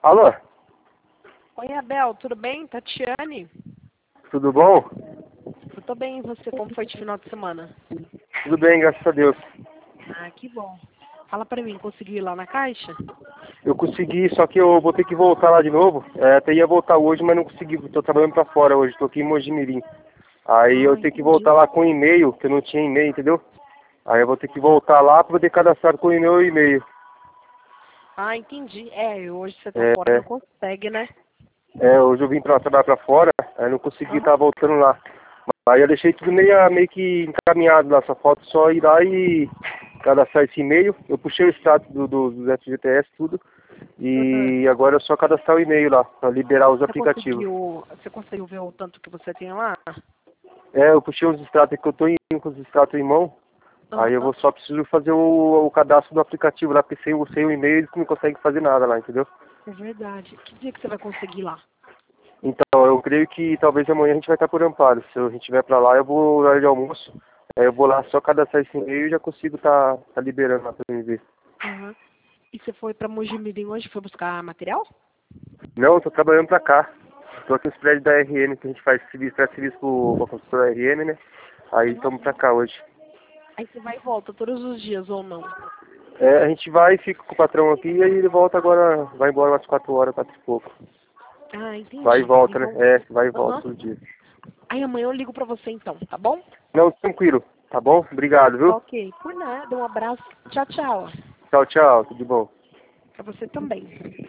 Alô? Oi, Abel, tudo bem? Tatiane? Tudo bom? Eu tô bem, e você? Como foi de final de semana? Tudo bem, graças a Deus. Ah, que bom. Fala pra mim, conseguiu ir lá na caixa? Eu consegui, só que eu vou ter que voltar lá de novo. Até ia voltar hoje, mas não consegui. Tô trabalhando pra fora hoje, tô aqui em Mojimirim. Aí eu Ah, tenho que entendi. voltar lá com e-mail, que eu não tinha e-mail, entendeu? Aí eu vou ter que voltar lá pra poder cadastrar com o meu e-mail. Ah, entendi. É, hoje você tá fora, É, não consegue, né? hoje eu vim pra trabalhar pra fora, aí não consegui Aham. estar voltando lá. Aí eu deixei tudo meio que encaminhado lá, só falta só ir lá e cadastrar esse e-mail. Eu puxei o status do FGTS, tudo. Aham. E agora é só cadastrar o e-mail lá, para liberar os aplicativos. Você conseguiu ver o tanto que você tem lá? Eu puxei os extratos que eu tô indo com os extratos em mão. Aí eu Aham. só preciso fazer o cadastro do aplicativo lá, porque sem o e-mail eles não conseguem fazer nada lá, entendeu? É verdade. Que dia que você vai conseguir lá? Então, eu creio que talvez amanhã a gente vai estar por Amparo. Se a gente estiver para lá, eu vou na hora de almoço. Aí eu vou lá só cadastrar esse e-mail e já consigo tá liberando lá para mim ver. Aham. E você foi pra Mojimirim hoje? Foi buscar material? Não, eu tô trabalhando pra cá. Tô aqui nos prédios da RN, que a gente faz serviço com a construtora RN, né? Aí Aham. estamos pra cá hoje. Aí você vai e volta todos os dias ou não? A gente vai, fica com o patrão aqui e aí ele volta agora, vai embora umas 4 horas, 4 e pouco. Ah, Vai e entendi. volta, né? Então, Vai e volta aham. todo dia. Aí amanhã eu ligo pra você então, tá bom? Não, tranquilo, tá bom? Obrigado, viu? Ok, por nada, um abraço. Tchau, tchau. Tchau, tchau, tudo de bom. Pra você também.